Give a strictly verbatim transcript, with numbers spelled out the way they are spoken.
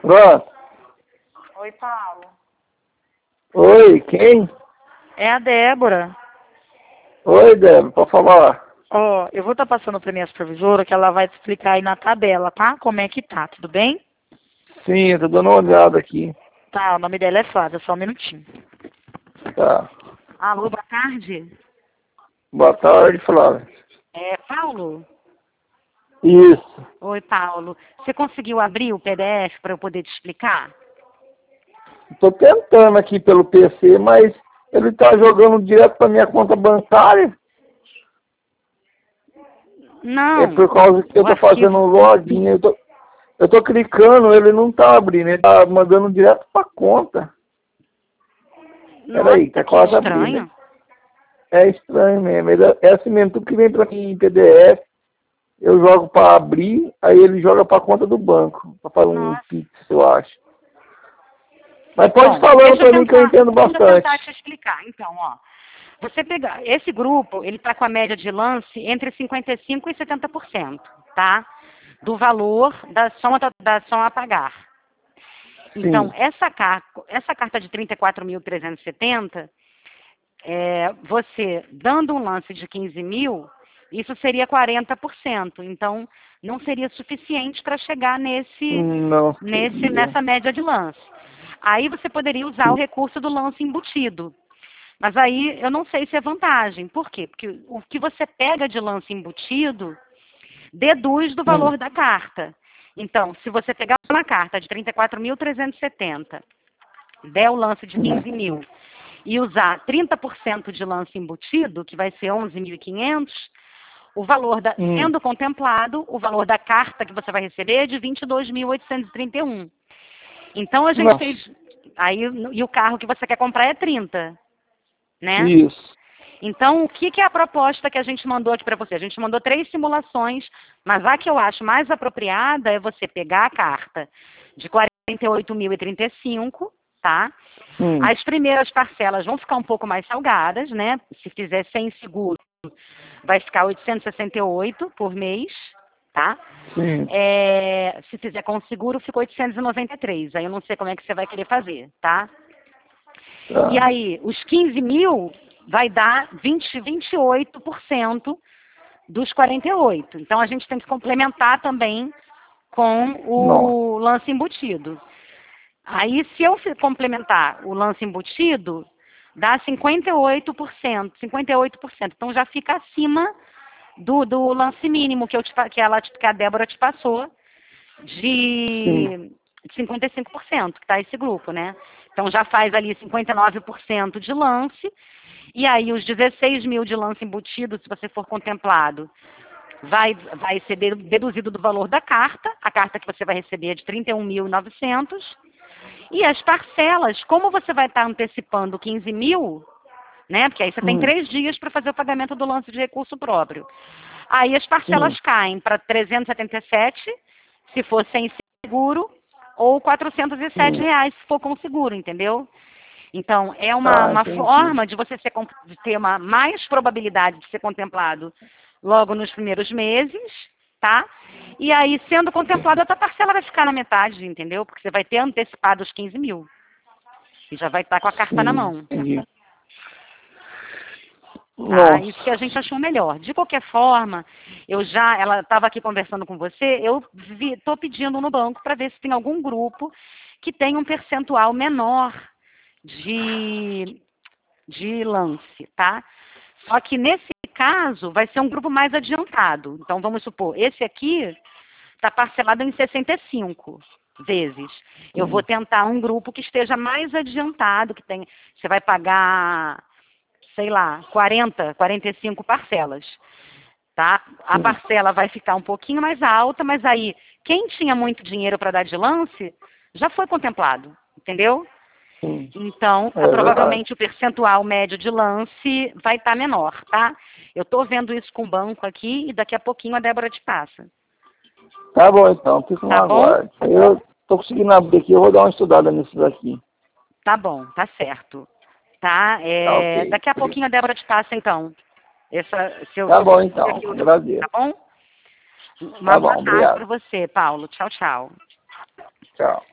Pronto. Oi, Paulo. Oi, quem? É a Débora. Oi, Débora, pode falar. Ó, eu vou estar passando para minha supervisora que ela vai te explicar aí na tabela, tá? Como é que tá, tudo bem? Sim, eu tô dando uma olhada aqui. Tá, o nome dela é Flávia, só um minutinho. Tá. Alô, boa tarde. Boa tarde, Flávia. É Paulo? Isso. Oi, Paulo. Você conseguiu abrir o P D F para eu poder te explicar? Tô tentando aqui pelo P C, mas ele tá jogando direto pra minha conta bancária. É Não, por causa que eu o tô fazendo arquivo. um login. Eu tô, eu tô clicando, ele não tá abrindo, ele tá mandando direto pra conta. Peraí, Nossa, tá que quase abrindo. estranho. É estranho mesmo. Ele é é assim mesmo, tudo que vem pra mim em P D F, eu jogo para abrir, aí ele joga para conta do banco, para fazer um Nossa. Pix, eu acho. Mas pode Bom, falando deixa eu para mim que eu tentar, entendo deixa eu bastante. tentar te explicar. Então, ó, você pegar esse grupo, ele está com a média de lance entre cinquenta e cinco por cento e setenta por cento, tá? Do valor da soma da, da soma a pagar. Então, Sim. essa, car essa carta de trinta e quatro mil trezentos e setenta, é, você dando um lance de quinze mil, isso seria quarenta por cento. Então, não seria suficiente para chegar nesse, Não nesse, seria. nessa média de lance. Aí você poderia usar o recurso do lance embutido. Mas aí eu não sei se é vantagem. Por quê? Porque o que você pega de lance embutido deduz do Hum. valor da carta. Então, se você pegar uma carta de trinta e quatro mil trezentos e setenta, der o lance de quinze mil e usar trinta por cento de lance embutido, que vai ser onze mil e quinhentos, o valor da, Hum. sendo contemplado, o valor da carta que você vai receber é de vinte e dois mil oitocentos e trinta e um. Então a gente Nossa. fez. Aí, e o carro que você quer comprar é trinta, né? Isso. Então, o que, que é a proposta que a gente mandou aqui para você? A gente mandou três simulações, mas a que eu acho mais apropriada é você pegar a carta de quarenta e oito mil e trinta e cinco, tá? Hum. As primeiras parcelas vão ficar um pouco mais salgadas, né? Se fizer sem seguro, vai ficar oitocentos e sessenta e oito por mês, tá? Sim. É, se fizer com seguro, fica oitocentos e noventa e três. Aí eu não sei como é que você vai querer fazer, tá? E Tá. aí, os quinze mil vai dar vinte, vinte e oito por cento dos quarenta e oito. Então, a gente tem que complementar também com Nossa. o lance embutido. Aí, se eu complementar o lance embutido, dá cinquenta e oito por cento. cinquenta e oito por cento. Então, já fica acima do, do lance mínimo que, eu te, que, ela, que a Débora te passou, Sim. de cinquenta e cinco por cento, que está esse grupo, né? Então já faz ali cinquenta e nove por cento de lance, e aí os dezesseis mil de lance embutido, se você for contemplado, vai, vai ser deduzido do valor da carta, a carta que você vai receber é de trinta e um mil e novecentos, e as parcelas, como você vai estar antecipando quinze mil, né? Porque aí você tem Hum. três dias para fazer o pagamento do lance de recurso próprio. Aí as Sim. parcelas caem para trezentos e setenta e sete, se for sem seguro, ou quatrocentos e sete Hum. reais se for com seguro, entendeu? Então, é uma, Ah, uma entendi. forma de você ser, de ter uma mais probabilidade de ser contemplado logo nos primeiros meses, tá? E aí, sendo contemplado, a tua parcela vai ficar na metade, entendeu? Porque você vai ter antecipado os quinze mil. E já vai estar com a carta na Sim, mão. entendi. Tá? Isso que a Nossa. gente achou melhor. De qualquer forma, eu já, ela estava aqui conversando com você, eu estou pedindo no banco para ver se tem algum grupo que tenha um percentual menor de, de lance, tá? Só que nesse caso vai ser um grupo mais adiantado. Então vamos supor, esse aqui está parcelado em sessenta e cinco vezes. Eu vou Sim. tentar um grupo que esteja mais adiantado, que tem, você vai pagar, sei lá, quarenta, quarenta e cinco parcelas, tá? A Sim. parcela vai ficar um pouquinho mais alta, mas aí quem tinha muito dinheiro para dar de lance já foi contemplado, entendeu? Sim. Então, a- É verdade. provavelmente o percentual médio de lance vai estar menor, tá? Eu estou vendo isso com o banco aqui e daqui a pouquinho a Débora te passa, Tá bom, então. Fico no tá bom? aguardo. Eu tô conseguindo abrir aqui, eu vou dar uma estudada nisso daqui. Tá bom, tá certo. Tá? Tá É, ok. daqui a pouquinho a Débora te passa, então, essa, seu, Tá seu bom, perfil então. aqui no grupo, tá Agradeço. bom? Uma Tá boa bom, tarde obrigado. para você, Paulo. Tchau, tchau. Tchau.